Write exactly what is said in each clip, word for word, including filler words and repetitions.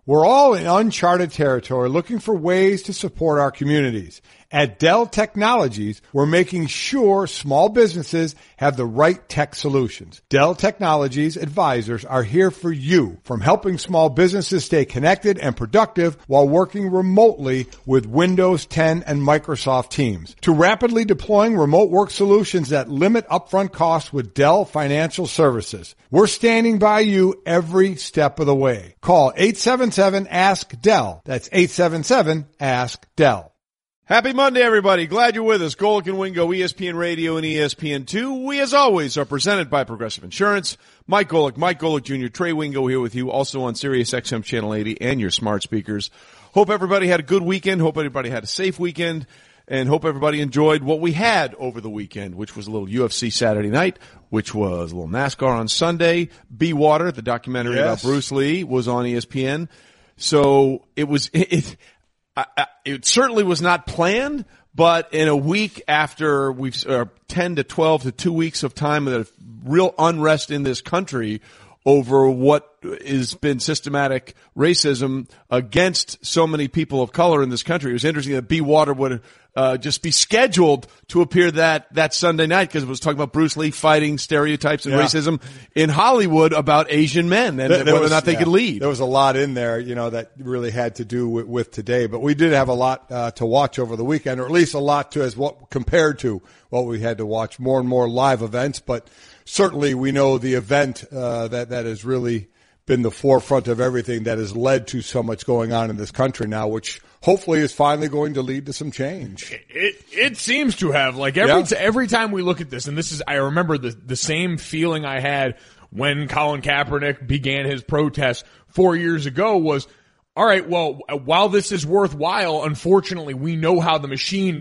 We're all in uncharted territory looking for ways to support our communities. At Dell Technologies, we're making sure small businesses have the right tech solutions. Dell Technologies advisors are here for you, from helping small businesses stay connected and productive while working remotely with Windows ten and Microsoft Teams, to rapidly deploying remote work solutions that limit upfront costs with Dell Financial Services. We're standing by you every step of the way. Call eight seven seven, ask D E L L. That's eight seven seven, ask D E L L. Happy Monday, everybody. Glad you're with us. Golic and Wingo, E S P N Radio and E S P N two. We, as always, are presented by Progressive Insurance. Mike Golic, Mike Golic Junior, Trey Wingo here with you, also on Sirius X M Channel eighty and your smart speakers. Hope everybody had a good weekend. Hope everybody had a safe weekend. And hope everybody enjoyed what we had over the weekend, which was a little U F C Saturday night, which was a little NASCAR on Sunday. Be Water, the documentary yes. about Bruce Lee, was on E S P N. So it was... It, it, I, I, it certainly was not planned, but in a week after we've uh, ten to twelve to two weeks of time of real unrest in this country over what has been systematic racism against so many people of color in this country, it was interesting that Be Water would uh, just be scheduled to appear that that Sunday night because it was talking about Bruce Lee fighting stereotypes and yeah. racism in Hollywood about Asian men and there, there whether was, or not they yeah, could lead. There was a lot in there, you know, that really had to do with, with today. But we did have a lot uh, to watch over the weekend, or at least a lot to as what compared to what we had to watch. More and more live events, but certainly we know the event uh, that that has really been the forefront of everything that has led to so much going on in this country now, which hopefully is finally going to lead to some change. It it seems to have. Like every yeah. t- every time we look at this, and this is, I remember the the same feeling I had when Colin Kaepernick began his protest four years ago was, all right, well, while this is worthwhile, unfortunately, we know how the machine,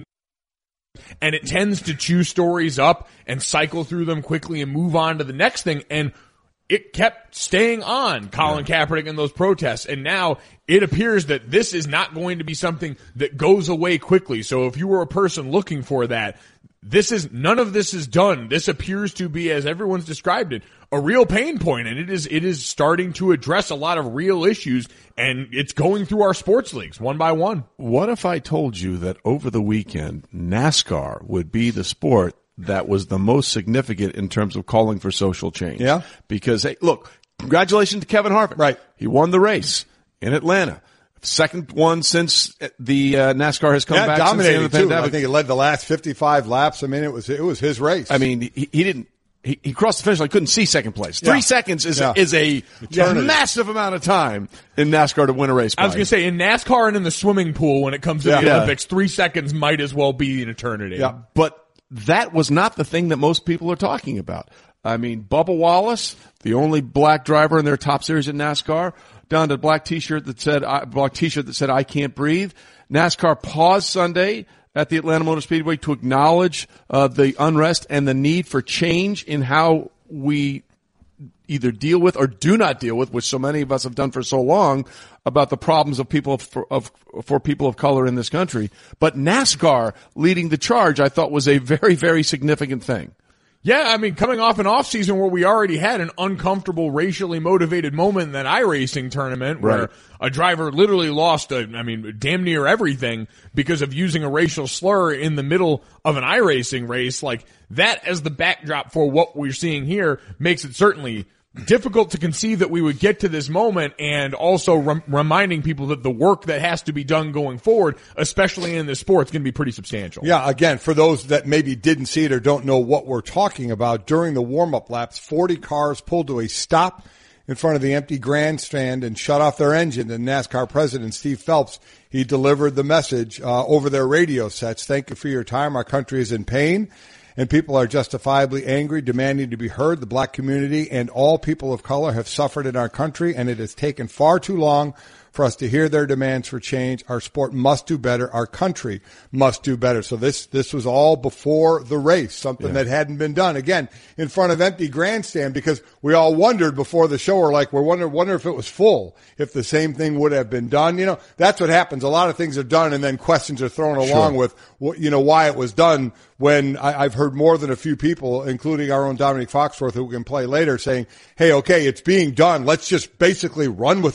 and it tends to chew stories up and cycle through them quickly and move on to the next thing. And it kept staying on, Colin yeah. Kaepernick and those protests. And now it appears that this is not going to be something that goes away quickly. So if you were a person looking for that, this is, none of this is done. This appears to be, as everyone's described it, a real pain point, and it is, it is starting to address a lot of real issues, and it's going through our sports leagues one by one. What if I told you that over the weekend, NASCAR would be the sport that was the most significant in terms of calling for social change? Yeah. Because, hey, look, congratulations to Kevin Harvick. Right. He won the race in Atlanta. Second one since the uh, NASCAR has come yeah, back. Dominating since the too. I think he led the last fifty-five laps. I mean, it was it was his race. I mean, he, he didn't. He, he crossed the finish line. Couldn't see second place. Three yeah. seconds is yeah. is a massive amount of time in NASCAR to win a race. By. I was going to say, in NASCAR and in the swimming pool, when it comes to yeah. the yeah. Olympics, three seconds might as well be an eternity. Yeah, but that was not the thing that most people are talking about. I mean, Bubba Wallace, the only black driver in their top series in NASCAR, donned a black T-shirt that said uh, black T-shirt that said "I can't breathe." NASCAR paused Sunday at the Atlanta Motor Speedway to acknowledge uh, the unrest and the need for change in how we either deal with or do not deal with, which so many of us have done for so long, about the problems of people of, for, of for people of color in this country. But NASCAR leading the charge, I thought, was a very, very significant thing. Yeah, I mean, coming off an off season where we already had an uncomfortable, racially motivated moment in that iRacing tournament where right. a driver literally lost, a, I mean, damn near everything because of using a racial slur in the middle of an iRacing race. Like, that as the backdrop for what we're seeing here makes it certainly difficult to conceive that we would get to this moment, and also rem- reminding people that the work that has to be done going forward, especially in this sport, is going to be pretty substantial. Yeah, again, for those that maybe didn't see it or don't know what we're talking about, during the warm-up laps, forty cars pulled to a stop in front of the empty grandstand and shut off their engine. And NASCAR president Steve Phelps, he delivered the message uh, over their radio sets. Thank you for your time. Our country is in pain, and people are justifiably angry, demanding to be heard. The black community and all people of color have suffered in our country, and it has taken far too long for us to hear their demands for change. Our sport must do better. Our country must do better. So this, this was all before the race, something yeah. that hadn't been done. Again, in front of empty grandstand, because we all wondered before the show, or like, we're wondering, wonder if it was full, if the same thing would have been done. You know, that's what happens. A lot of things are done and then questions are thrown along sure. with, you know, why it was done, when I, I've heard more than a few people, including our own Dominic Foxworth, who we can play later, saying, hey, okay, it's being done. Let's just basically run with it.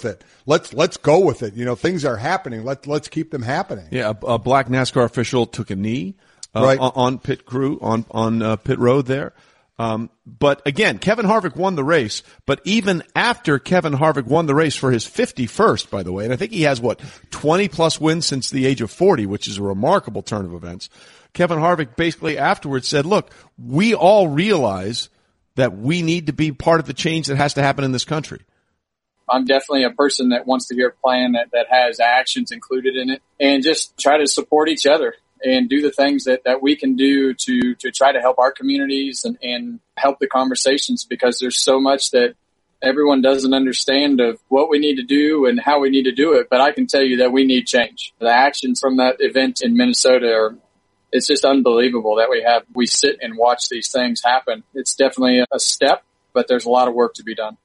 let's let's go with it. You know, things are happening. Let's let's keep them happening. Yeah, a, a black NASCAR official took a knee uh, right. on, on pit crew on on uh, pit road there. Um, but again, Kevin Harvick won the race. But even after Kevin Harvick won the race for his fifty-first, by the way, and I think he has what twenty plus wins since the age of forty, which is a remarkable turn of events. Kevin Harvick basically afterwards said, "Look, we all realize that we need to be part of the change that has to happen in this country." I'm definitely a person that wants to hear a plan that, that has actions included in it, and just try to support each other and do the things that, that we can do to, to try to help our communities and, and help the conversations, because there's so much that everyone doesn't understand of what we need to do and how we need to do it. But I can tell you that we need change. The actions from that event in Minnesota are, it's just unbelievable that we have, we sit and watch these things happen. It's definitely a step, but there's a lot of work to be done.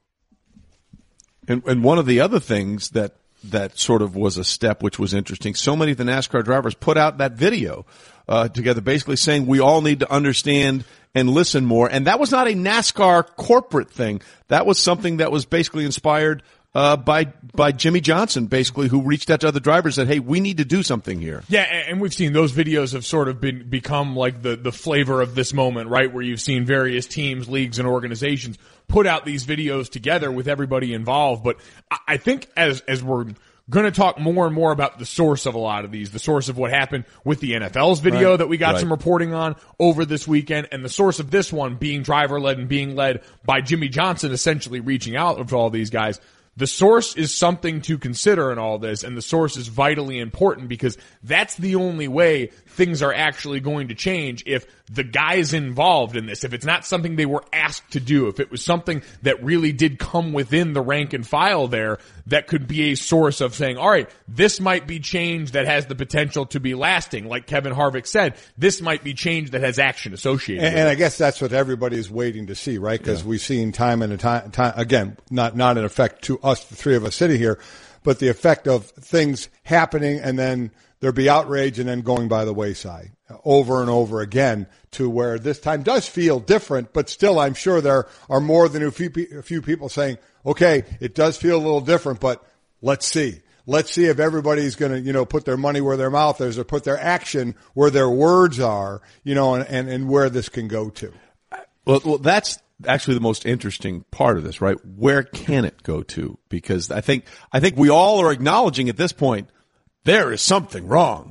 And, and one of the other things that that sort of was a step which was interesting, so many of the NASCAR drivers put out that video uh, together basically saying we all need to understand and listen more. And that was not a NASCAR corporate thing. That was something that was basically inspired uh by by Jimmy Johnson, basically, who reached out to other drivers and said, hey, we need to do something here. Yeah, and we've seen those videos have sort of been become like the, the flavor of this moment, right, where you've seen various teams, leagues, and organizations put out these videos together with everybody involved. But I think as as we're going to talk more and more about the source of a lot of these, the source of what happened with the N F L's video right. that we got right. some reporting on over this weekend, and the source of this one being driver-led and being led by Jimmy Johnson, essentially reaching out to all these guys. The source is something to consider in all this, and the source is vitally important, because that's the only way things are actually going to change. If the guys involved in this, if it's not something they were asked to do, if it was something that really did come within the rank and file there, that could be a source of saying, all right, this might be change that has the potential to be lasting. Like Kevin Harvick said, this might be change that has action associated and, with and it. I guess that's what everybody is waiting to see, right? Because yeah. we've seen time and time, time, again, not, not in effect to us, the three of us sitting here, but the effect of things happening and then there be outrage and then going by the wayside over and over again, to where this time does feel different, but still I'm sure there are more than a few, a few people saying, okay, it does feel a little different, but let's see. Let's see if everybody's going to, you know, put their money where their mouth is, or put their action where their words are, you know, and, and, and where this can go to. Well, well, that's actually the most interesting part of this, right? Where can it go to? Because I think, I think we all are acknowledging at this point, there is something wrong,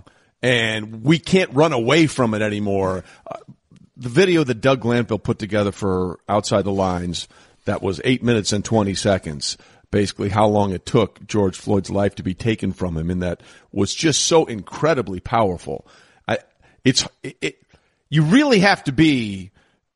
and we can't run away from it anymore. Uh, the video that Doug Glanville put together for Outside the Lines, that was eight minutes and twenty seconds, basically how long it took George Floyd's life to be taken from him, and that was just so incredibly powerful. I, it's, it, it, you really have to be,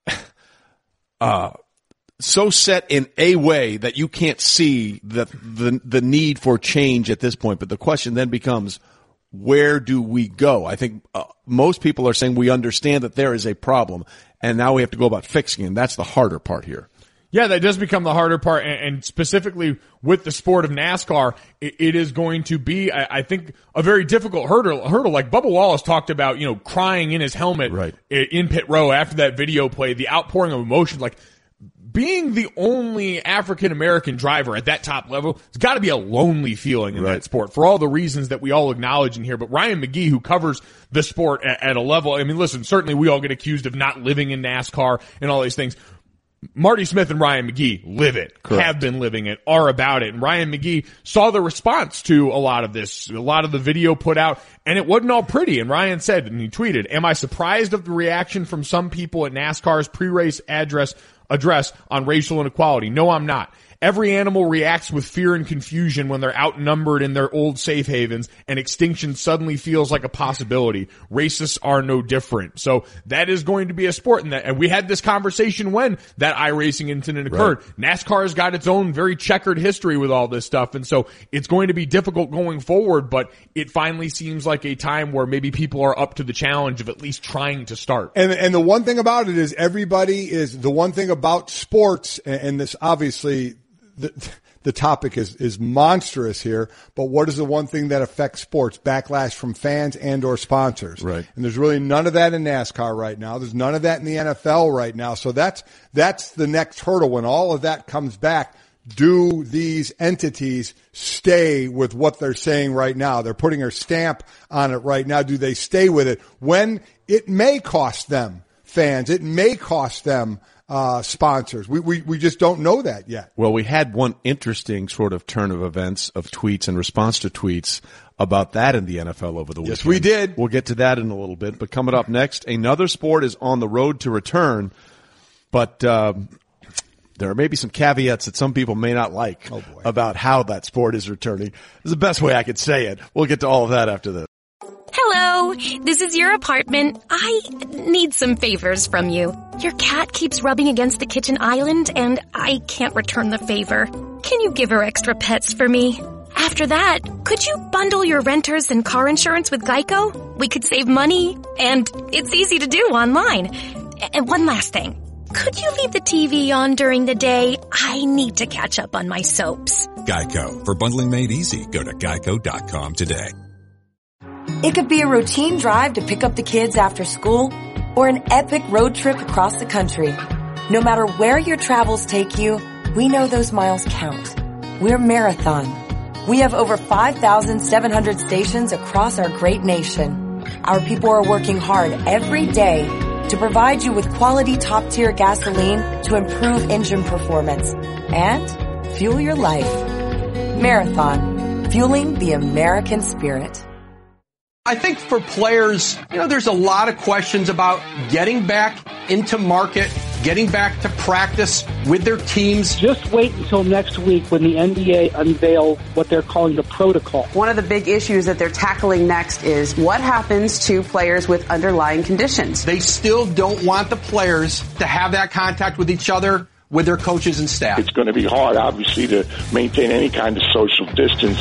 uh, so set in a way that you can't see the, the, the need for change at this point. But the question then becomes, where do we go? I think uh, most people are saying we understand that there is a problem, and now we have to go about fixing it. And that's the harder part here. Yeah, that does become the harder part, and, and specifically with the sport of NASCAR, it, it is going to be, I, I think, a very difficult hurdle. Hurdle, like Bubba Wallace talked about, you know, crying in his helmet right. in pit row after that video played, the outpouring of emotion, like. Being the only African-American driver at that top level, it's got to be a lonely feeling in right. that sport for all the reasons that we all acknowledge in here. But Ryan McGee, who covers the sport at, at a level, I mean, listen, certainly we all get accused of not living in NASCAR and all these things. Marty Smith and Ryan McGee live it, Correct. have been living it, are about it. And Ryan McGee saw the response to a lot of this, a lot of the video put out, and it wasn't all pretty. And Ryan said, and he tweeted, "Am I surprised of the reaction from some people at NASCAR's pre-race address address on racial inequality? No, I'm not. Every animal reacts with fear and confusion when they're outnumbered in their old safe havens and extinction suddenly feels like a possibility. Racists are no different." So that is going to be a sport. And, that, and we had this conversation when that iRacing incident occurred. Right. NASCAR has got its own very checkered history with all this stuff. And so it's going to be difficult going forward, but it finally seems like a time where maybe people are up to the challenge of at least trying to start. And, and the one thing about it is everybody is, the one thing about sports, and, and this obviously, The, the topic is, is monstrous here, but what is the one thing that affects sports? Backlash from fans and or sponsors. Right. And there's really none of that in NASCAR right now. There's none of that in the N F L right now. So that's, that's the next hurdle. When all of that comes back, do these entities stay with what they're saying right now? They're putting their stamp on it right now. Do they stay with it when it may cost them fans? It may cost them uh sponsors. We, we we just don't know that yet. Well, we had one interesting sort of turn of events of tweets and response to tweets about that in the N F L over the weekend. Yes, we did. We'll get to that in a little bit. But coming up next, another sport is on the road to return, but um, there are maybe some caveats that some people may not like oh boy. about how that sport is returning. This is the best way I could say it. We'll get to all of that after this. Hello, this is your apartment. I need some favors from you. Your cat keeps rubbing against the kitchen island, and I can't return the favor. Can you give her extra pets for me? After that, could you bundle your renters and car insurance with Geico? We could save money, and it's easy to do online. And one last thing. Could you leave the T V on during the day? I need to catch up on my soaps. Geico. For bundling made easy, go to geico dot com today. It could be a routine drive to pick up the kids after school or an epic road trip across the country. No matter where your travels take you, we know those miles count. We're Marathon. We have over five thousand seven hundred stations across our great nation. Our people are working hard every day to provide you with quality top-tier gasoline to improve engine performance and fuel your life. Marathon, fueling the American spirit. I think for players, you know, there's a lot of questions about getting back into market, getting back to practice with their teams. Just wait until next week when the N B A unveils what they're calling the protocol. One of the big issues that they're tackling next is what happens to players with underlying conditions. They still don't want the players to have that contact with each other, with their coaches and staff. It's going to be hard, obviously, to maintain any kind of social distance.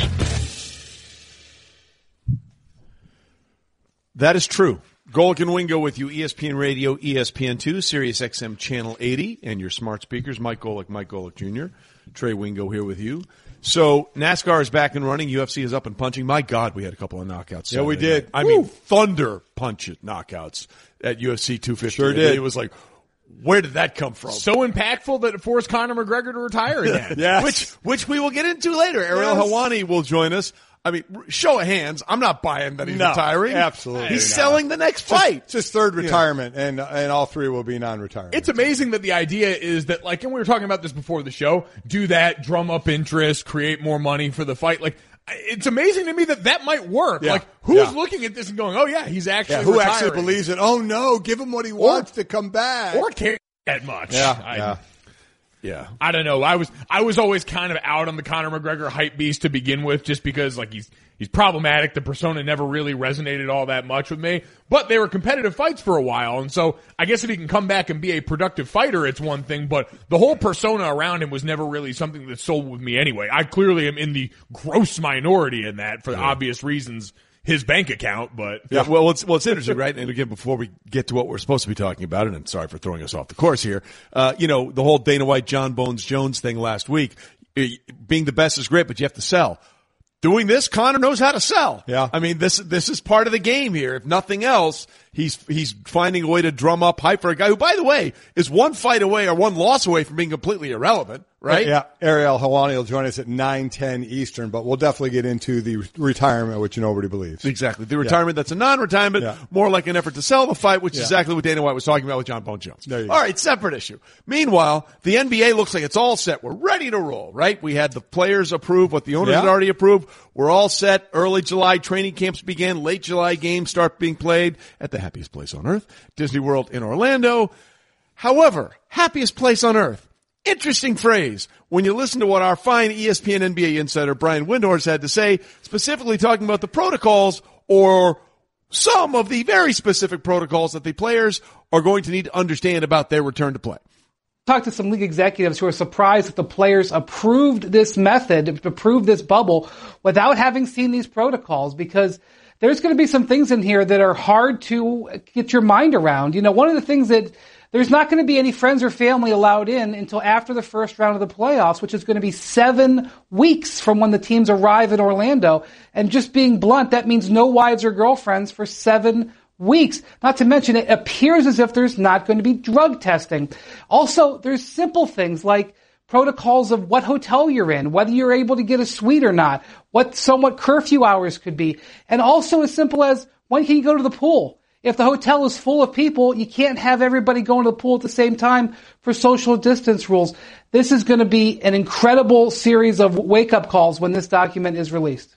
That is true. Golic and Wingo with you, E S P N Radio, E S P N two, Sirius X M Channel eighty, and your smart speakers. Mike Golic, Mike Golic Junior Trey Wingo here with you. So NASCAR is back and running. U F C is up and punching. My God, we had a couple of knockouts. Yeah, we did. Night. I Woo. mean, thunder punch it knockouts at U F C two fifty. Sure did. It was like, where did that come from? So impactful that it forced Conor McGregor to retire again. Yes. Which, which we will get into later. Ariel Yes. Helwani will join us. I mean, show of hands, I'm not buying that he's No, retiring. absolutely He's not. selling the next fight. It's his third retirement, yeah. and and all three will be non-retirement. It's amazing that the idea is that, like, and we were talking about this before the show, do that, drum up interest, create more money for the fight. Like, it's amazing to me that that might work. Yeah. Like, who's Yeah. looking at this and going, oh yeah, he's actually yeah, who retiring. actually believes it? Oh no, give him what he wants to come back. Or care that much. Yeah, I, yeah. Yeah. I don't know. I was I was always kind of out on the Conor McGregor hype beast to begin with, just because like he's he's problematic. The persona never really resonated all that much with me. But they were competitive fights for a while, and so I guess if he can come back and be a productive fighter, it's one thing. But the whole persona around him was never really something that sold with me anyway. I clearly am in the gross minority in that for yeah. obvious reasons. His bank account, but yeah. Well, it's well, it's interesting, right? And again, before we get to what we're supposed to be talking about, and I'm sorry for throwing us off the course here, uh, you know, the whole Dana White, John Bones Jones thing last week. Being the best is great, but you have to sell. Doing this, Conor knows how to sell. Yeah. I mean, this this is part of the game here. If nothing else, he's he's finding a way to drum up hype for a guy who, by the way, is one fight away or one loss away from being completely irrelevant. Right? Yeah. Ariel Helwani will join us at nine ten Eastern, but we'll definitely get into the retirement, which nobody believes. Exactly. The retirement yeah. that's a non-retirement, yeah. more like an effort to sell the fight, which yeah. is exactly what Dana White was talking about with John Bones Jones. All go. right, separate issue. Meanwhile, the N B A looks like it's all set. We're ready to roll, right? We had the players approve what the owners yeah. had already approved. We're all set. Early July training camps began. Late July games start being played at the happiest place on earth, Disney World in Orlando. However, happiest place on earth. Interesting phrase when you listen to what our fine E S P N N B A insider Brian Windhorst had to say, specifically talking about the protocols or some of the very specific protocols that the players are going to need to understand about their return to play. Talked to some league executives who are surprised that the players approved this method, approved this bubble without having seen these protocols, because there's going to be some things in here that are hard to get your mind around. You know, one of the things that there's not going to be any friends or family allowed in until after the first round of the playoffs, which is going to be seven weeks from when the teams arrive in Orlando. And just being blunt, that means no wives or girlfriends for seven weeks. Not to mention, it appears as if there's not going to be drug testing. Also, there's simple things like protocols of what hotel you're in, whether you're able to get a suite or not, what somewhat curfew hours could be, and also as simple as when can you go to the pool? If the hotel is full of people, you can't have everybody going to the pool at the same time for social distance rules. This is going to be an incredible series of wake-up calls when this document is released.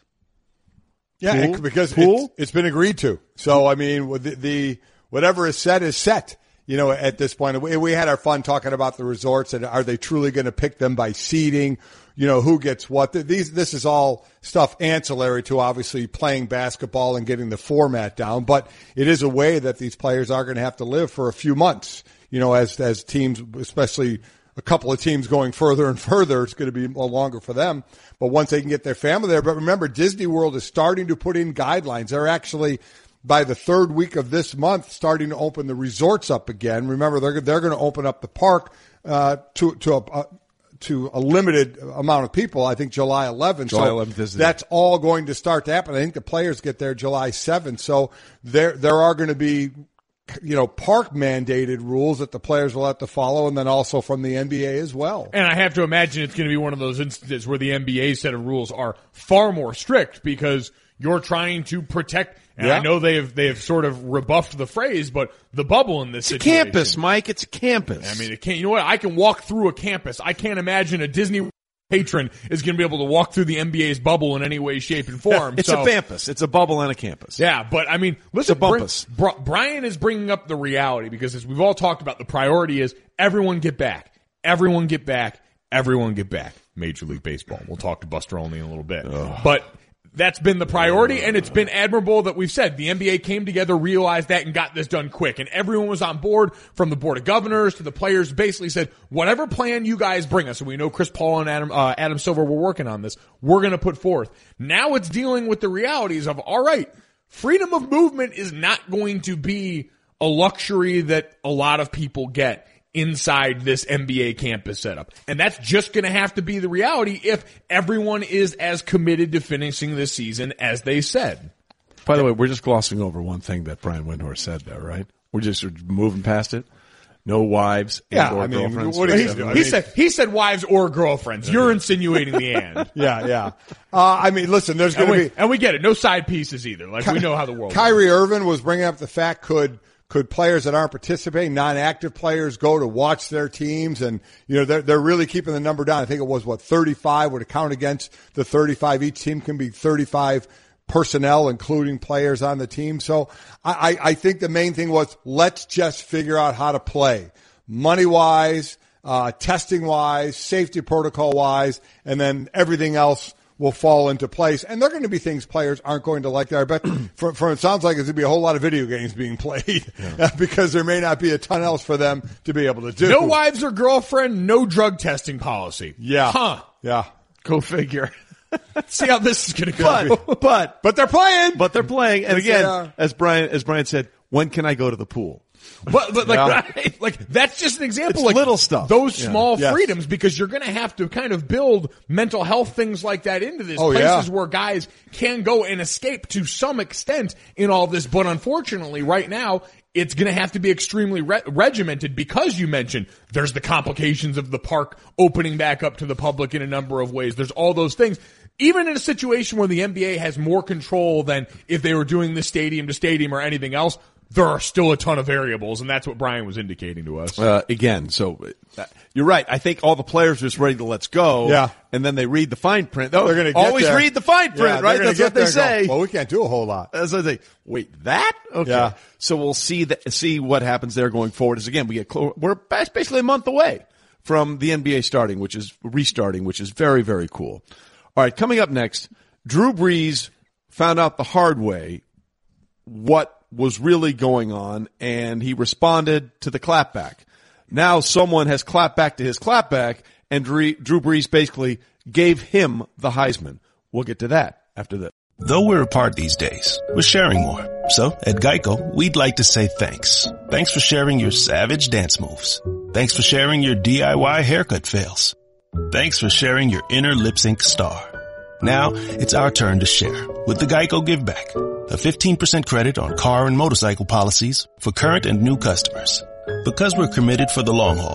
Yeah, Pool? it, because Pool? It's, it's been agreed to. So, I mean, the, the whatever is set is set. You know, at this point, we, we had our fun talking about the resorts and are they truly going to pick them by seeding? You know, who gets what? These, this is all stuff ancillary to obviously playing basketball and getting the format down. But it is a way that these players are going to have to live for a few months. You know, as as teams, especially a couple of teams going further and further, it's going to be longer for them. But once they can get their family there, but remember, Disney World is starting to put in guidelines. They're actually, by the third week of this month, starting to open the resorts up again. Remember, they're they're going to open up the park uh, to to a, a to a limited amount of people. I think July eleventh. July so eleventh is that's all going to start to happen. I think the players get there July seventh. So there there are going to be, you know, park mandated rules that the players will have to follow, and then also from the N B A as well. And I have to imagine it's going to be one of those instances where the N B A set of rules are far more strict because you're trying to protect. And yeah. I know they have they have sort of rebuffed the phrase, but the bubble in this It's a situation. campus, Mike. It's a campus. I mean, it can't. You know what? I can walk through a campus. I can't imagine a Disney patron is going to be able to walk through the N B A's bubble in any way, shape, and form. It's so, a campus. It's a bubble and a campus. Yeah, but I mean, listen, It's a bumpus. Bri- Brian is bringing up the reality because as we've all talked about, the priority is everyone get back. Everyone get back. Everyone get back. Major League Baseball. We'll talk to Buster Olney in a little bit. Ugh. But that's been the priority, and it's been admirable that we've said the N B A came together, realized that, and got this done quick. And everyone was on board, from the Board of Governors to the players, basically said, whatever plan you guys bring us, and we know Chris Paul and Adam, uh, Adam Silver were working on this, we're going to put forth. Now it's dealing with the realities of, all right, freedom of movement is not going to be a luxury that a lot of people get inside this N B A campus setup. And that's just going to have to be the reality if everyone is as committed to finishing this season as they said. By the way, we're just glossing over one thing that Brian Windhorst said there, right? We're just moving past it. No wives and Yeah, or I mean, girlfriends. what is He, I he mean- said he said wives or girlfriends. You're insinuating the and. Yeah, yeah. Uh, I mean, listen, there's And going we, to be. and we get it. No side pieces either. Like we know how the world Kyrie Irving was bringing up the fact, could could players that aren't participating, non-active players, go to watch their teams? And, you know, they're, they're really keeping the number down. I think it was, what, thirty-five would count against the thirty-five. Each team can be thirty-five personnel, including players on the team. So I, I, I think the main thing was, let's just figure out how to play. Money-wise, uh, testing-wise, safety protocol-wise, and then everything else will fall into place. And there are going to be things players aren't going to like there. I bet from, from it sounds like there's going to be a whole lot of video games being played yeah. because there may not be a ton else for them to be able to do. No wives or girlfriend, no drug testing policy. Yeah. Huh. Yeah. Go figure. See how this is going to go. But, but, but they're playing. But they're playing. And Yes, again, they are. as Brian, as Brian said, when can I go to the pool? But, but like, Yeah. right? like that's just an example. It's like little stuff. Those Yeah. small Yes. freedoms, because you're going to have to kind of build mental health things like that into this. Oh, places yeah. where guys can go and escape to some extent in all this. But unfortunately, right now, it's going to have to be extremely re- regimented because you mentioned there's the complications of the park opening back up to the public in a number of ways. There's all those things. Even in a situation where the N B A has more control than if they were doing this stadium to stadium or anything else, there are still a ton of variables, and that's what Brian was indicating to us. Uh, again, so uh, you're right. I think all the players are just ready to let's go. Yeah. And then they read the fine print. Oh, They're going to always there. read the fine print, Yeah, they're right? gonna That's get what they there and say. go, well, we can't do a whole lot. As I say, wait, that? Okay. Yeah. So we'll see that, see what happens there going forward. As again, we get clo- we're basically a month away from the N B A starting, which is restarting, which is very, very cool. All right. Coming up next, Drew Brees found out the hard way what was really going on, and he responded to the clapback. Now someone has clapped back to his clapback, and Drew Drew Brees basically gave him the Heisman. We'll get to that after this. Though we're apart these days, we're sharing more. So at Geico, we'd like to say thanks. Thanks for sharing your savage dance moves. Thanks for sharing your D I Y haircut fails. Thanks for sharing your inner lip sync star. Now it's our turn to share with the Geico Give Back, a fifteen percent credit on car and motorcycle policies for current and new customers. Because we're committed for the long haul,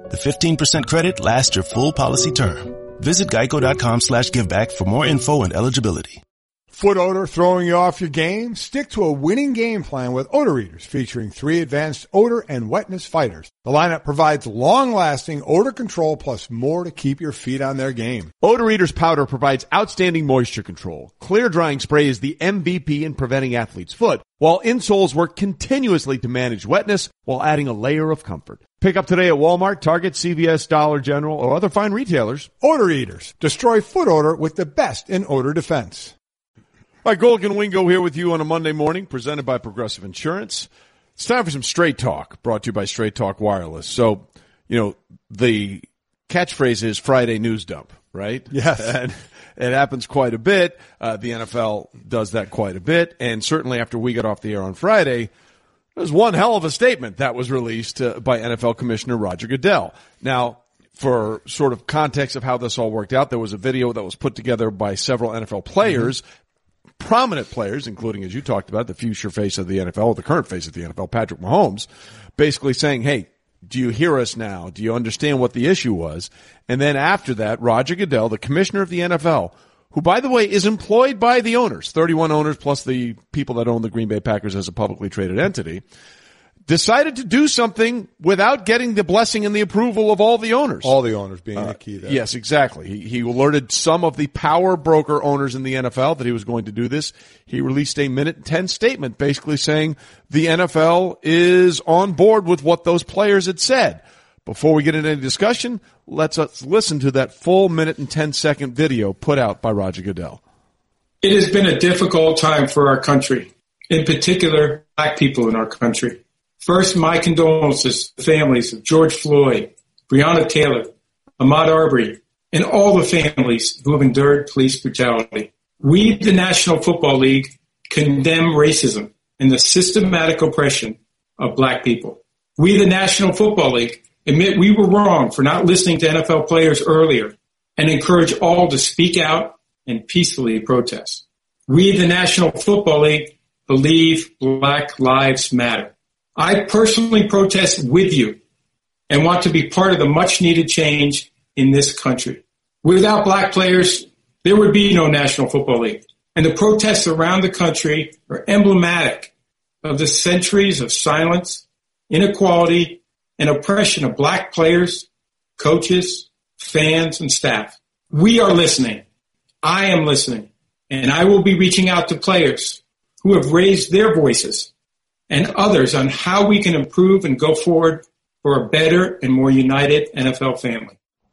The fifteen percent credit lasts your full policy term. Visit geico.com slash giveback for more info and eligibility. Foot odor throwing you off your game? Stick to a winning game plan with Odor Eaters, featuring three advanced odor and wetness fighters. The lineup provides long-lasting odor control plus more to keep your feet on their game. Odor Eaters powder provides outstanding moisture control. Clear drying spray is the M V P in preventing athlete's foot, while insoles work continuously to manage wetness while adding a layer of comfort. Pick up today at Walmart, Target, C V S, Dollar General, or other fine retailers. Odor Eaters. Destroy foot odor with the best in odor defense. All right, Golic and Wingo here with you on a Monday morning, presented by Progressive Insurance. It's time for some Straight Talk, brought to you by Straight Talk Wireless. So, you know, the catchphrase is Friday news dump, right? Yes. And it happens quite a bit. Uh, the N F L does that quite a bit. And certainly after we got off the air on Friday, there was one hell of a statement that was released uh, by N F L Commissioner Roger Goodell. Now, for sort of context of how this all worked out, there was a video that was put together by several N F L players, mm-hmm. prominent players, including, as you talked about, the future face of the N F L, or the current face of the N F L, Patrick Mahomes, basically saying, hey, do you hear us now? Do you understand what the issue was? And then after that, Roger Goodell, the commissioner of the N F L, who, by the way, is employed by the owners, thirty-one owners plus the people that own the Green Bay Packers as a publicly traded entity, decided to do something without getting the blessing and the approval of all the owners. All the owners being uh, the key there. Yes, exactly. He, he alerted some of the power broker owners in the N F L that he was going to do this. He released a minute and ten statement basically saying the N F L is on board with what those players had said. Before we get into any discussion, let's, let's listen to that full minute and ten second video put out by Roger Goodell. It has been a difficult time for our country, in particular, black people in our country. First, my condolences to the families of George Floyd, Breonna Taylor, Ahmaud Arbery, and all the families who have endured police brutality. We, the National Football League, condemn racism and the systematic oppression of black people. We, the National Football League, admit we were wrong for not listening to N F L players earlier and encourage all to speak out and peacefully protest. We, the National Football League, believe Black Lives Matter. I personally protest with you and want to be part of the much-needed change in this country. Without black players, there would be no National Football League. And the protests around the country are emblematic of the centuries of silence, inequality, and oppression of black players, coaches, fans, and staff. We are listening. I am listening. And I will be reaching out to players who have raised their voices and others on how we can improve and go forward for a better and more united N F L family.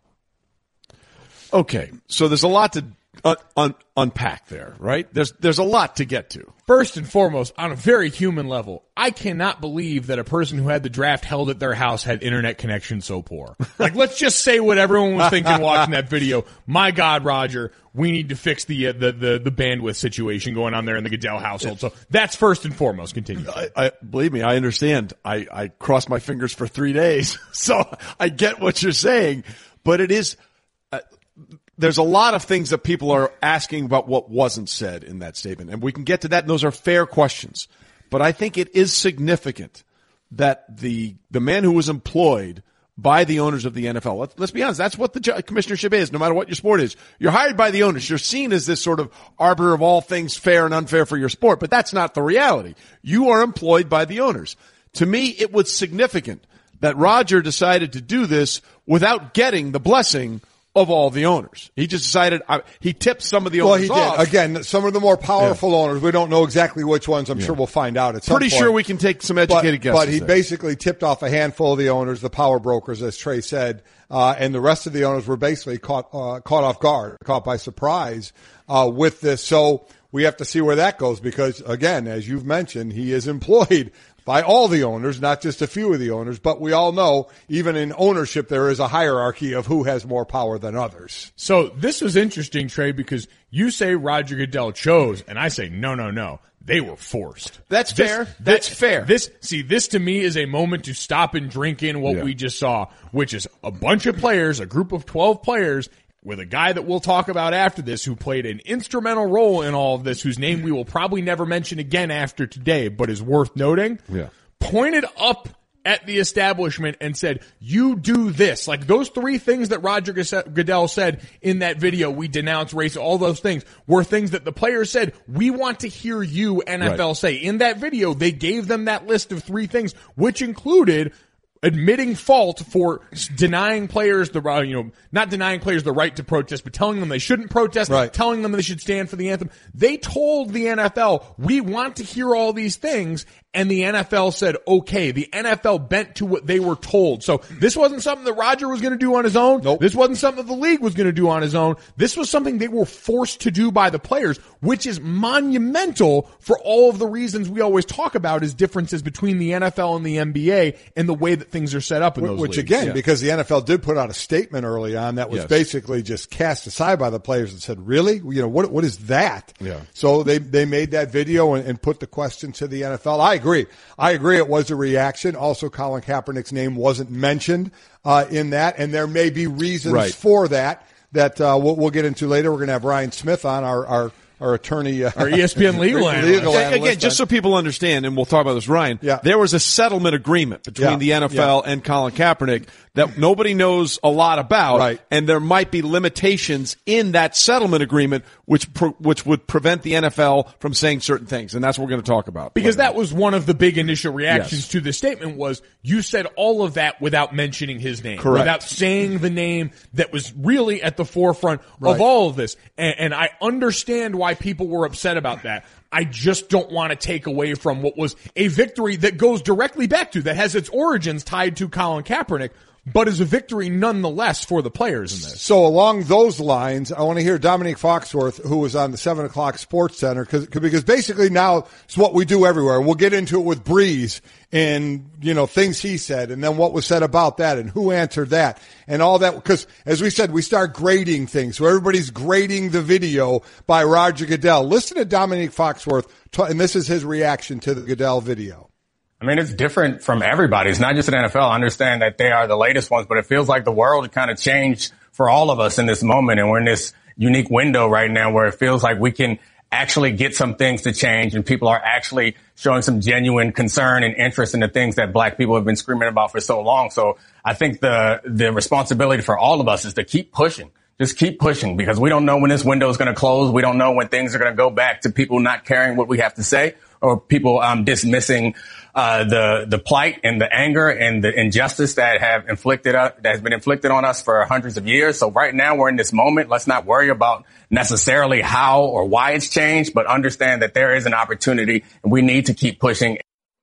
Okay, so there's a lot to un- un- unpack there, right? There's there's a lot to get to. First and foremost, on a very human level, I cannot believe that a person who had the draft held at their house had internet connection so poor. Like, let's just say what everyone was thinking watching that video. My God, Roger, we need to fix the, uh, the the the bandwidth situation going on there in the Goodell household. So that's first and foremost. Continue. I, I believe me, I understand. I I crossed my fingers for three days, so I get what you're saying. But it is. Uh, There's a lot of things that people are asking about what wasn't said in that statement, and we can get to that, and those are fair questions. But I think it is significant that the the man who was employed by the owners of the N F L, let's, let's be honest, that's what the commissionership is, no matter what your sport is. You're hired by the owners. You're seen as this sort of arbiter of all things fair and unfair for your sport, but that's not the reality. You are employed by the owners. To me, it was significant that Roger decided to do this without getting the blessing of all the owners. He just decided, uh, he tipped some of the owners Well, he off. did. Again, some of the more powerful yeah. owners, we don't know exactly which ones. I'm yeah. sure we'll find out at some Pretty point. sure we can take some educated but, guesses. But he there. basically tipped off a handful of the owners, the power brokers, as Trey said, uh, and the rest of the owners were basically caught, uh, caught off guard, caught by surprise, uh, with this. So we have to see where that goes because, again, as you've mentioned, he is employed by all the owners, not just a few of the owners, but we all know even in ownership there is a hierarchy of who has more power than others. So this was interesting, Trey, because you say Roger Goodell chose, and I say no, no, no. They were forced. That's this, fair. That's this, fair. This, see, this to me is a moment to stop and drink in what yeah. we just saw, which is a bunch of players, a group of twelve players, with a guy that we'll talk about after this who played an instrumental role in all of this, whose name we will probably never mention again after today, but is worth noting. Yeah. Pointed up at the establishment and said, you do this. Like those three things that Roger Goodell said in that video, we denounce race, all those things were things that the players said, we want to hear you, N F L, right. say. In that video, they gave them that list of three things, which included admitting fault for denying players the, you know, not denying players the right to protest, but telling them they shouldn't protest, right. telling them they should stand for the anthem. They told the N F L, we want to hear all these things, and the N F L said, okay. The N F L bent to what they were told. So this wasn't something that Roger was going to do on his own. Nope. This wasn't something that the league was going to do on his own. This was something they were forced to do by the players, which is monumental for all of the reasons we always talk about as differences between the N F L and the N B A and the way that things are set up in those Which leagues. again, yeah. because the N F L did put out a statement early on that was yes. basically just cast aside by the players and said, really? You know, what, what is that? Yeah. So they, they made that video and, and put the question to the N F L. I agree. I agree it was a reaction. Also, Colin Kaepernick's name wasn't mentioned, uh, in that, and there may be reasons right. for that, that, uh, we'll, we'll get into later. We're going to have Ryan Smith on, our, our, our attorney, uh, our E S P N legal analyst. legal analyst. Again, just so people understand, and we'll talk about this, Ryan, yeah. there was a settlement agreement between yeah. the N F L yeah. and Colin Kaepernick that nobody knows a lot about, right. and there might be limitations in that settlement agreement which pro- which would prevent the N F L from saying certain things, and that's what we're going to talk about. Because that was one of the big initial reactions yes. to the statement was, you said all of that without mentioning his name. Correct. Without saying the name that was really at the forefront right. of all of this. And, and I understand why people were upset about that. I just don't want to take away from what was a victory that goes directly back to, that has its origins tied to Colin Kaepernick, but is a victory nonetheless for the players in this. So along those lines, I want to hear Dominique Foxworth, who was on the seven o'clock Sports Center, cause, because basically now it's what we do everywhere. We'll get into it with Breeze and, you know, things he said and then what was said about that and who answered that and all that. Because as we said, we start grading things. So everybody's grading the video by Roger Goodell. Listen to Dominique Foxworth, and this is his reaction to the Goodell video. I mean, it's different from everybody. It's not just an N F L. I understand that they are the latest ones, but it feels like the world kind of changed for all of us in this moment. And we're in this unique window right now where it feels like we can actually get some things to change and people are actually showing some genuine concern and interest in the things that black people have been screaming about for so long. So I think the, the responsibility for all of us is to keep pushing. Just keep pushing because we don't know when this window is going to close. We don't know when things are going to go back to people not caring what we have to say or people um, dismissing uh the the plight and the anger and the injustice that have inflicted uh, that has been inflicted on us for hundreds of years. So right now we're in this moment. Let's not worry about necessarily how or why it's changed, but understand that there is an opportunity and we need to keep pushing.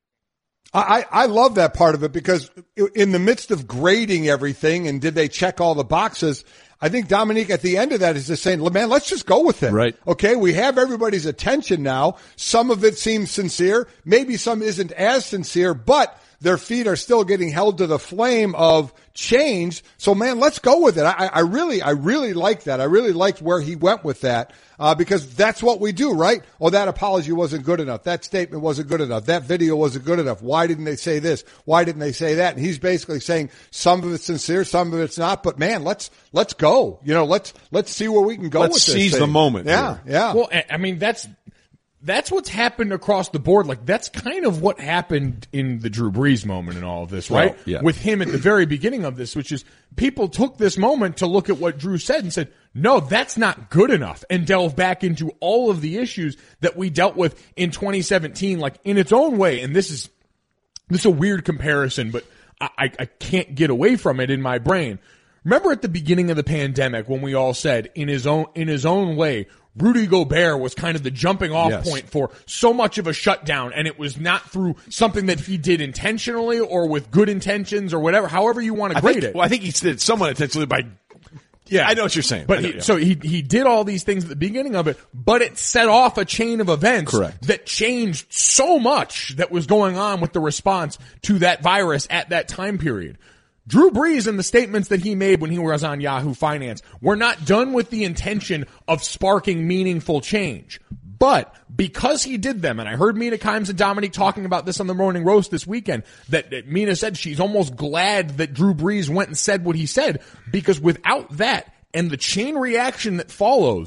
I, I love that part of it because in the midst of grading everything and did they check all the boxes, I think Dominique at the end of that is just saying, man, let's just go with it. Right. Okay. We have everybody's attention now. Some of it seems sincere. Maybe some isn't as sincere, but their feet are still getting held to the flame of change. So man, let's go with it. I, I really, I really like that. I really liked where he went with that, uh, because that's what we do, right? Oh, that apology wasn't good enough. That statement wasn't good enough. That video wasn't good enough. Why didn't they say this? Why didn't they say that? And he's basically saying some of it's sincere, some of it's not, but man, let's, let's go. You know, let's, let's see where we can go let's with this seize thing. the moment. Yeah. Here. Yeah. Well, I mean, that's, That's what's happened across the board. Like, that's kind of what happened in the Drew Brees moment and all of this, right? Well, yeah. With him at the very beginning of this, which is people took this moment to look at what Drew said and said, no, that's not good enough, and delve back into all of the issues that we dealt with in twenty seventeen, like in its own way. And this is, this is a weird comparison, but I, I, I can't get away from it in my brain. Remember at the beginning of the pandemic when we all said in his own, in his own way, Rudy Gobert was kind of the jumping off yes. point for so much of a shutdown, and it was not through something that he did intentionally or with good intentions or whatever, however you want to I grade think, it. Well, I think he did it somewhat intentionally by, yeah, I know what you're saying. But know, he, yeah. so he, he did all these things at the beginning of it, but it set off a chain of events Correct. that changed so much that was going on with the response to that virus at that time period. Drew Brees and the statements that he made when he was on Yahoo Finance were not done with the intention of sparking meaningful change. But because he did them, and I heard Mina Kimes and Dominique talking about this on the Morning Roast this weekend, that, that Mina said she's almost glad that Drew Brees went and said what he said, because without that and the chain reaction that follows,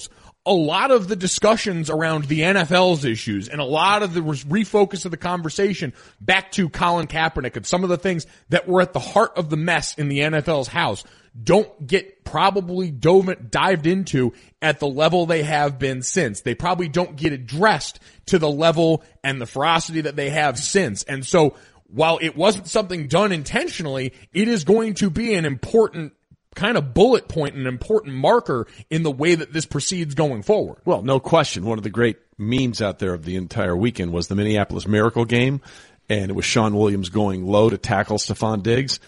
a lot of the discussions around the N F L's issues and a lot of the refocus of the conversation back to Colin Kaepernick and some of the things that were at the heart of the mess in the N F L's house don't get probably dove, dived into at the level they have been since. They probably don't get addressed to the level and the ferocity that they have since. And so while it wasn't something done intentionally, it is going to be an important kind of bullet point, an important marker in the way that this proceeds going forward. Well, no question. One of the great memes out there of the entire weekend was the Minneapolis Miracle game, and it was Sean Williams going low to tackle Stephon Diggs,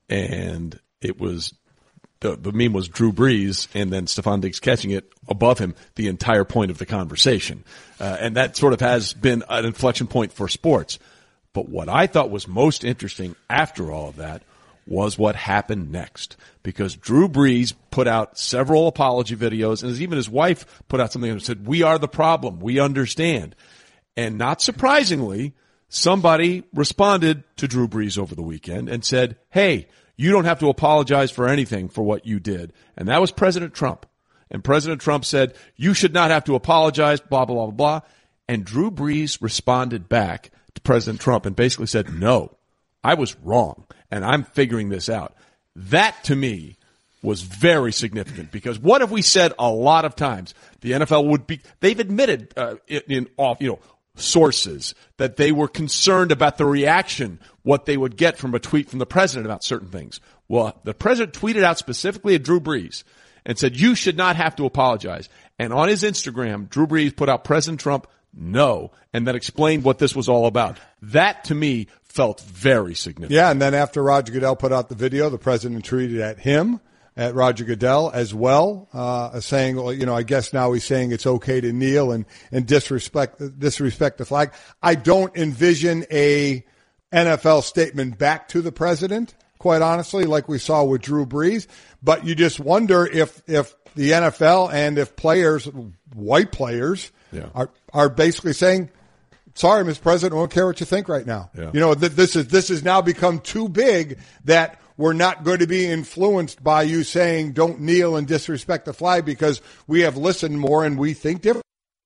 and it was the, the meme was Drew Brees and then Stephon Diggs catching it above him, the entire point of the conversation. Uh, and that sort of has been an inflection point for sports. But what I thought was most interesting after all of that was what happened next, because Drew Brees put out several apology videos, and even his wife put out something and said, "We are the problem. We understand." And not surprisingly, somebody responded to Drew Brees over the weekend and said, "Hey, you don't have to apologize for anything for what you did." And that was President Trump. And President Trump said, "You should not have to apologize, blah, blah, blah, blah." And Drew Brees responded back to President Trump and basically said, "No, I was wrong, and I'm figuring this out." That, to me, was very significant, because what have we said a lot of times? The N F L would be, they've admitted uh, in, in off, you know, sources that they were concerned about the reaction, what they would get from a tweet from the president about certain things. Well, the president tweeted out specifically at Drew Brees and said, "You should not have to apologize." And on his Instagram, Drew Brees put out President Trump, "No," and then explained what this was all about. That, to me, felt very significant. Yeah, and then after Roger Goodell put out the video, the president tweeted at him, at Roger Goodell as well, uh, saying, well, you know, I guess now he's saying it's okay to kneel and, and disrespect, disrespect the flag. I don't envision a N F L statement back to the president, quite honestly, like we saw with Drew Brees. But you just wonder if, if the N F L and if players, white players, yeah. are, are basically saying, "Sorry, Mister President, I don't care what you think right now." Yeah. You know, th- this is, this has now become too big that we're not going to be influenced by you saying don't kneel and disrespect the flag, because we have listened more and we think different.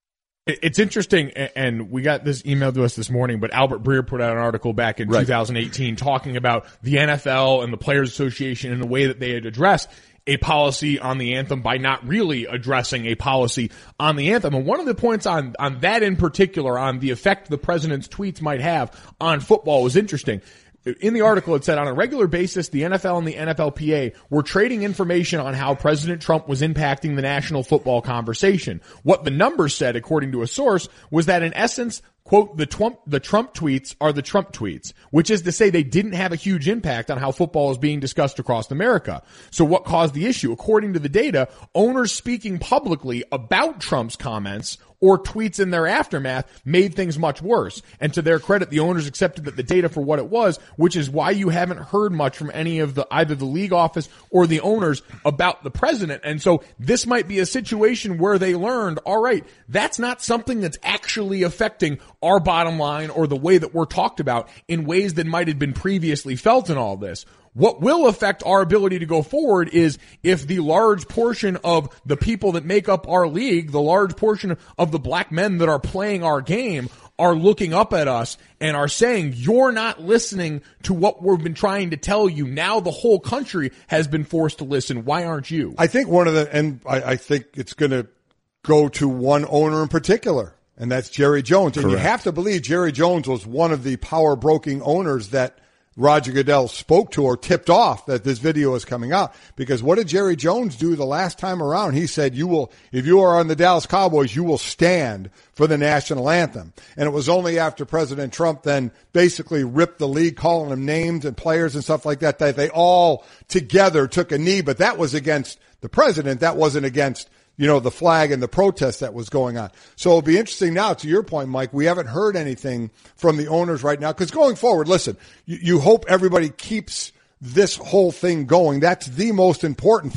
It's interesting, and we got this emailed to us this morning, but Albert Breer put out an article back in right. two thousand eighteen talking about the N F L and the Players Association and the way that they had addressed a policy on the anthem by not really addressing a policy on the anthem. And one of the points on, on that in particular, on the effect the president's tweets might have on football, was interesting. In the article, it said, on a regular basis, the N F L and the N F L P A were trading information on how President Trump was impacting the national football conversation. What the numbers said, according to a source, was that in essence, quote, the Trump, the Trump tweets are the Trump tweets, which is to say they didn't have a huge impact on how football is being discussed across America. So what caused the issue? According to the data, owners speaking publicly about Trump's comments or tweets in their aftermath made things much worse. And to their credit, the owners accepted that the data for what it was, which is why you haven't heard much from any of the, either the league office or the owners about the president. And so this might be a situation where they learned, all right, that's not something that's actually affecting our bottom line or the way that we're talked about in ways that might have been previously felt in all this. What will affect our ability to go forward is if the large portion of the people that make up our league, the large portion of the black men that are playing our game, are looking up at us and are saying, "You're not listening to what we've been trying to tell you. Now the whole country has been forced to listen. Why aren't you?" I think one of the, and I, I think it's going to go to one owner in particular, and that's Jerry Jones. Correct. And you have to believe Jerry Jones was one of the power broking owners that Roger Goodell spoke to or tipped off that this video is coming out. Because what did Jerry Jones do the last time around? He said, "You will, if you are on the Dallas Cowboys, you will stand for the national anthem." And it was only after President Trump then basically ripped the league, calling them names and players and stuff like that, that they all together took a knee. But that was against the president. That wasn't against, you know, the flag and the protest that was going on. So it'll be interesting now, to your point, Mike, we haven't heard anything from the owners right now. Because going forward, listen, you, you hope everybody keeps this whole thing going. That's the most important thing.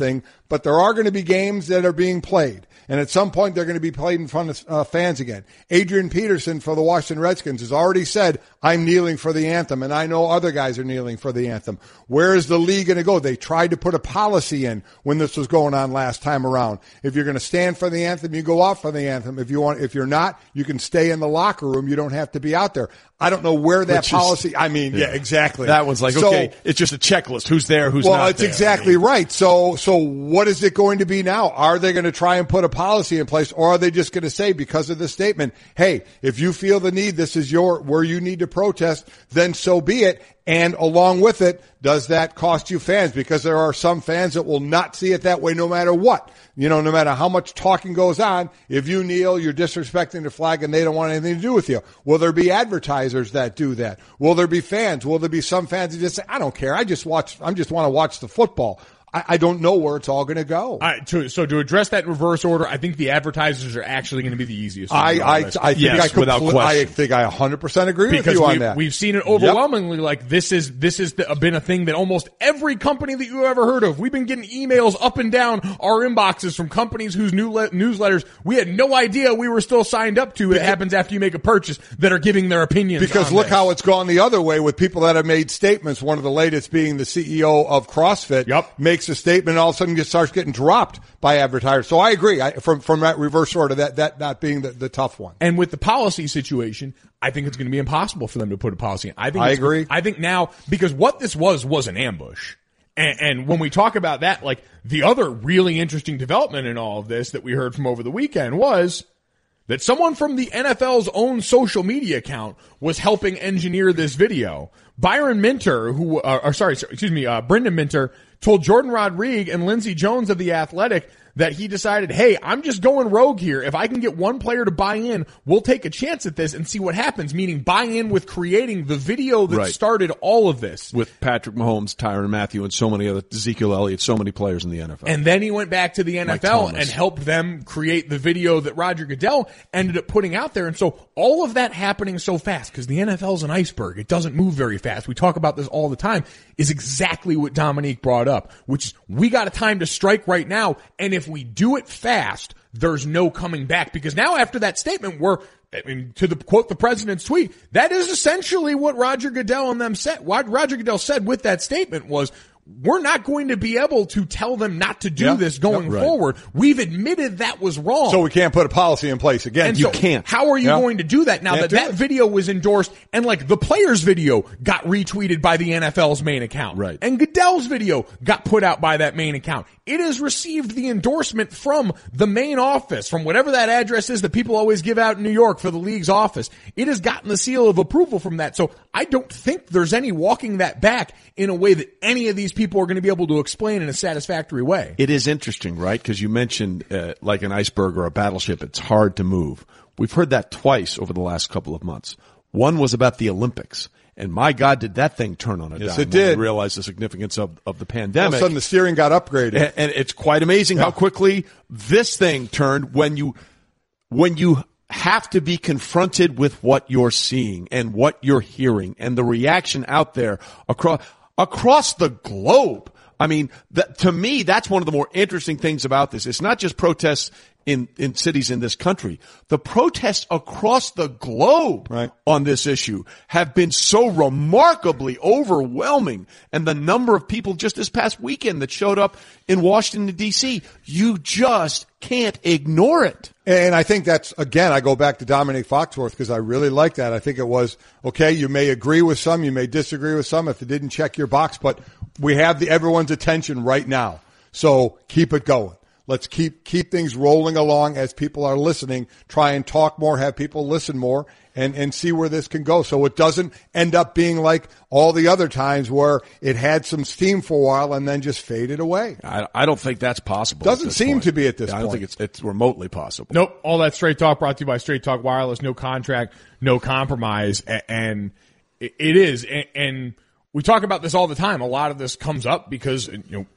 but there are going to be games that are being played. And at some point, they're going to be played in front of uh, fans again. Adrian Peterson for the Washington Redskins has already said, I'm kneeling for the anthem, and I know other guys are kneeling for the anthem. Where is the league going to go? They tried to put a policy in when this was going on last time around. If you're going to stand for the anthem, you go out for the anthem. If you want, if you're not, you can stay in the locker room. You don't have to be out there. I don't know where that Which policy, is, I mean, yeah, yeah, exactly. That one's like, so, okay, it's just a checklist. Who's there, who's well, not Well, it's there. exactly I mean, right. So, so what is it going to be now? Are they going to try and put a policy in place, or are they just going to say, because of this statement, hey, if you feel the need, this is your, where you need to protest, then so be it. And along with it, does that cost you fans? Because there are some fans that will not see it that way no matter what. You know, no matter how much talking goes on, if you kneel, you're disrespecting the flag and they don't want anything to do with you. Will there be advertisers that do that? Will there be fans? Will there be some fans that just say, I don't care. I just watch, I just want to watch the football. I, I don't know where it's all going to go. All right, to, so to address that in reverse order, I think the advertisers are actually going to be the easiest. I, I, I think yes, I compl- without question. I think I one hundred percent agree because with you on we've, that. We've seen it overwhelmingly. Yep. Like this is this has been a thing that almost every company that you ever heard of. We've been getting emails up and down our inboxes from companies whose new le- newsletters we had no idea we were still signed up to. It happens after you make a purchase that are giving their opinions. Because on look this. how it's gone the other way with people that have made statements. One of the latest being the C E O of CrossFit yep. makes a statement and all of a sudden just starts getting dropped by advertisers. So I agree I, from from that reverse order, that that not being the, the tough one. And with the policy situation, I think it's going to be impossible for them to put a policy in. I think I it's, agree. I think now, because what this was was an ambush. And, and when we talk about that, like the other really interesting development in all of this that we heard from over the weekend was that someone from the N F L's own social media account was helping engineer this video. Byron Minter, who, uh, or sorry, excuse me, uh, Brendan Minter, told Jordan Rodriguez and Lindsey Jones of The Athletic that he decided, hey, I'm just going rogue here. If I can get one player to buy in, we'll take a chance at this and see what happens, meaning buy in with creating the video that right. started all of this. With Patrick Mahomes, Tyrann Mathieu, and so many other, Ezekiel Elliott, so many players in the N F L. And then he went back to the N F L and helped them create the video that Roger Goodell ended up putting out there. And so all of that happening so fast, because the N F L is an iceberg. It doesn't move very fast. We talk about this all the time, is exactly what Dominique brought up, which is we got a time to strike right now. And if we do it fast, there's no coming back, because now after that statement, we're, I mean, to the quote the president's tweet, that is essentially what Roger Goodell and them said. What Roger Goodell said with that statement was, we're not going to be able to tell them not to do yeah. this going yep, right. forward. We've admitted that was wrong. So we can't put a policy in place again. And you so can't. How are you yeah. going to do that now Can't that that it. video was endorsed and like the player's video got retweeted by the N F L's main account. Right. And Goodell's video got put out by that main account. It has received the endorsement from the main office, from whatever that address is that people always give out in New York for the league's office. It has gotten the seal of approval from that. So I don't think there's any walking that back in a way that any of these people are going to be able to explain in a satisfactory way. It is interesting, right? Because you mentioned uh, like an iceberg or a battleship, it's hard to move. We've heard that twice over the last couple of months. One was about the Olympics. And my God, did that thing turn on a yes, dime it did. when we realized the significance of, of the pandemic. All of a sudden the steering got upgraded. And, and it's quite amazing yeah. how quickly this thing turned when you, when you have to be confronted with what you're seeing and what you're hearing and the reaction out there across, across the globe. I mean, that, to me, that's one of the more interesting things about this. It's not just protests in, in cities in this country. The protests across the globe right. on this issue have been so remarkably overwhelming. And the number of people just this past weekend that showed up in Washington, D C, you just can't ignore it. And I think that's, again, I go back to Dominique Foxworth because I really like that. I think it was, okay, you may agree with some, you may disagree with some if it didn't check your box, but we have the everyone's attention right now. So keep it going. Let's keep keep things rolling along as people are listening. Try and talk more, have people listen more, and, and see where this can go. So it doesn't end up being like all the other times where it had some steam for a while and then just faded away. I, I don't think that's possible. Doesn't seem point. to be at this yeah, point. I don't think it's, it's remotely possible. Nope. All that Straight Talk brought to you by Straight Talk Wireless. No contract, no compromise. And it is. And we talk about this all the time. A lot of this comes up because, you know,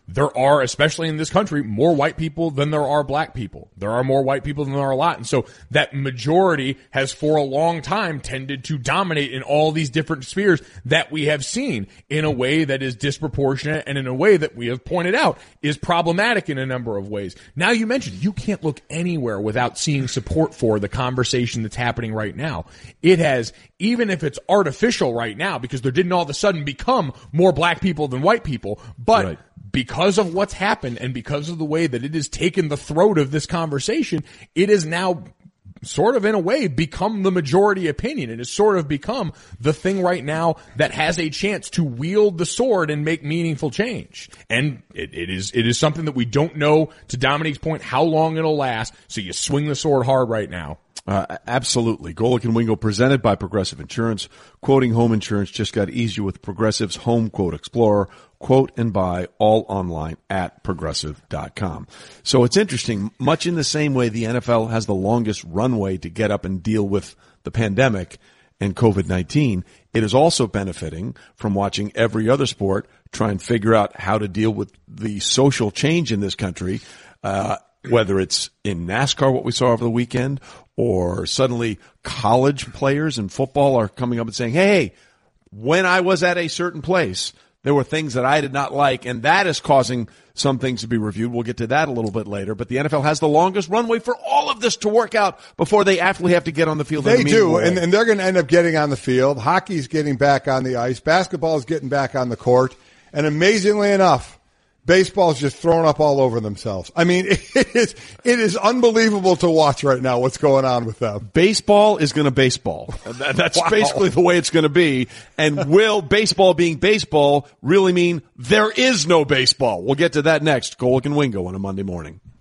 there are, especially in this country, more white people than there are black people. There are more white people than there are a lot. And so that majority has for a long time tended to dominate in all these different spheres that we have seen in a way that is disproportionate and in a way that we have pointed out is problematic in a number of ways. Now you mentioned you can't look anywhere without seeing support for the conversation that's happening right now. It has, even if it's artificial right now, because there didn't all of a sudden become more black people than white people, but right. because of what's happened and because of the way that it has taken the throat of this conversation, it is now sort of in a way become the majority opinion. It has sort of become the thing right now that has a chance to wield the sword and make meaningful change. And it, it is, it is something that we don't know, to Dominique's point, how long it'll last. So you swing the sword hard right now. Uh, absolutely. Golic and Wingo presented by Progressive Insurance. Quoting home insurance just got easier with Progressive's Home Quote Explorer. Quote and buy all online at progressive dot com. So it's interesting. Much in the same way the N F L has the longest runway to get up and deal with the pandemic and COVID nineteen, it is also benefiting from watching every other sport try and figure out how to deal with the social change in this country, uh, whether it's in NASCAR, what we saw over the weekend, or suddenly college players in football are coming up and saying, hey, when I was at a certain place, there were things that I did not like, and that is causing some things to be reviewed. We'll get to that a little bit later. But the N F L has the longest runway for all of this to work out before they actually have to get on the field. They do, and, and they're going to end up getting on the field. Hockey's getting back on the ice. Basketball is getting back on the court. And amazingly enough, baseball's just thrown up all over themselves. I mean, it is, it is unbelievable to watch right now what's going on with them. Baseball is going to baseball. That's wow. basically the way it's going to be. And will baseball being baseball really mean there is no baseball? We'll get to that next. Golic and Wingo on a Monday morning.